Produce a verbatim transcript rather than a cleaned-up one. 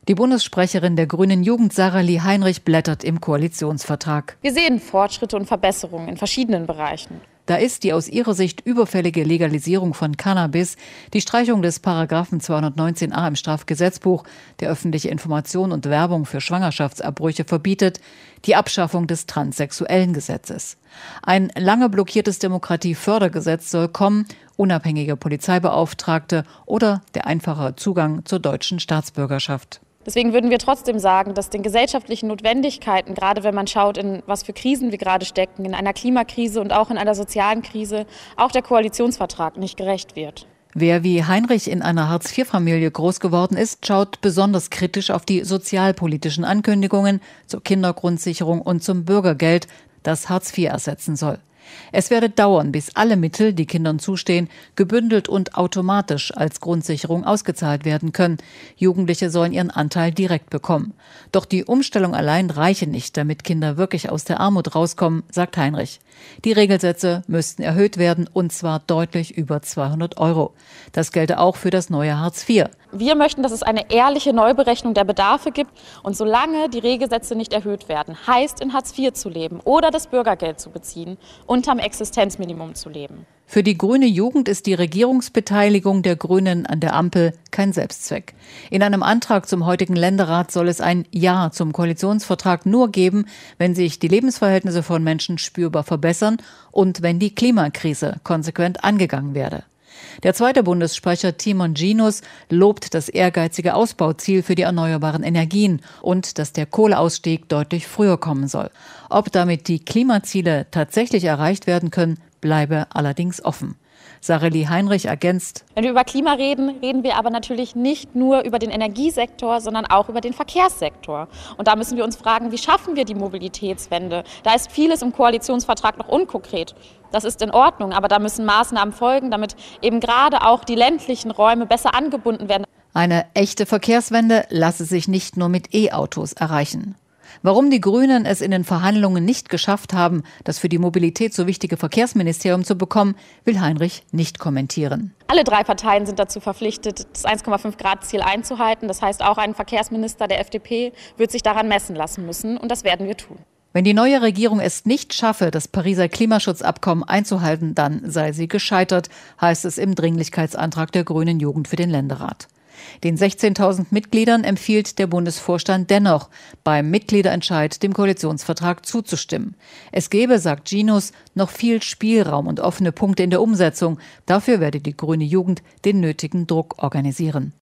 Die Bundessprecherin der Grünen Jugend, Saralie Heinrich, blättert im Koalitionsvertrag. Wir sehen Fortschritte und Verbesserungen in verschiedenen Bereichen. Da ist die aus ihrer Sicht überfällige Legalisierung von Cannabis, die Streichung des Paragraphen zweihundertneunzehn a im Strafgesetzbuch, der öffentliche Information und Werbung für Schwangerschaftsabbrüche verbietet, die Abschaffung des Transsexuellengesetzes. Ein lange blockiertes Demokratiefördergesetz soll kommen, unabhängige Polizeibeauftragte oder der einfache Zugang zur deutschen Staatsbürgerschaft. Deswegen würden wir trotzdem sagen, dass den gesellschaftlichen Notwendigkeiten, gerade wenn man schaut, in was für Krisen wir gerade stecken, in einer Klimakrise und auch in einer sozialen Krise, auch der Koalitionsvertrag nicht gerecht wird. Wer wie Heinrich in einer Hartz-vier-Familie groß geworden ist, schaut besonders kritisch auf die sozialpolitischen Ankündigungen zur Kindergrundsicherung und zum Bürgergeld, das Hartz vier ersetzen soll. Es werde dauern, bis alle Mittel, die Kindern zustehen, gebündelt und automatisch als Grundsicherung ausgezahlt werden können. Jugendliche sollen ihren Anteil direkt bekommen. Doch die Umstellung allein reiche nicht, damit Kinder wirklich aus der Armut rauskommen, sagt Heinrich. Die Regelsätze müssten erhöht werden, und zwar deutlich über zweihundert Euro. Das gelte auch für das neue Hartz vier. Wir möchten, dass es eine ehrliche Neuberechnung der Bedarfe gibt. Und solange die Regelsätze nicht erhöht werden, heißt in Hartz vier zu leben oder das Bürgergeld zu beziehen, unterm Existenzminimum zu leben. Für die grüne Jugend ist die Regierungsbeteiligung der Grünen an der Ampel kein Selbstzweck. In einem Antrag zum heutigen Länderrat soll es ein Ja zum Koalitionsvertrag nur geben, wenn sich die Lebensverhältnisse von Menschen spürbar verbessern und wenn die Klimakrise konsequent angegangen werde. Der zweite Bundessprecher Timon Ginus lobt das ehrgeizige Ausbauziel für die erneuerbaren Energien und dass der Kohleausstieg deutlich früher kommen soll. Ob damit die Klimaziele tatsächlich erreicht werden können, bleibe allerdings offen. Saralie Heinrich ergänzt: Wenn wir über Klima reden, reden wir aber natürlich nicht nur über den Energiesektor, sondern auch über den Verkehrssektor. Und da müssen wir uns fragen, wie schaffen wir die Mobilitätswende? Da ist vieles im Koalitionsvertrag noch unkonkret. Das ist in Ordnung, aber da müssen Maßnahmen folgen, damit eben gerade auch die ländlichen Räume besser angebunden werden. Eine echte Verkehrswende lasse sich nicht nur mit E-Autos erreichen. Warum die Grünen es in den Verhandlungen nicht geschafft haben, das für die Mobilität so wichtige Verkehrsministerium zu bekommen, will Heinrich nicht kommentieren. Alle drei Parteien sind dazu verpflichtet, das eins Komma fünf Grad Ziel einzuhalten. Das heißt, auch ein Verkehrsminister der F D P wird sich daran messen lassen müssen, und das werden wir tun. Wenn die neue Regierung es nicht schaffe, das Pariser Klimaschutzabkommen einzuhalten, dann sei sie gescheitert, heißt es im Dringlichkeitsantrag der Grünen Jugend für den Länderrat. Den sechzehntausend Mitgliedern empfiehlt der Bundesvorstand dennoch, beim Mitgliederentscheid dem Koalitionsvertrag zuzustimmen. Es gebe, sagt Ginus, noch viel Spielraum und offene Punkte in der Umsetzung. Dafür werde die grüne Jugend den nötigen Druck organisieren.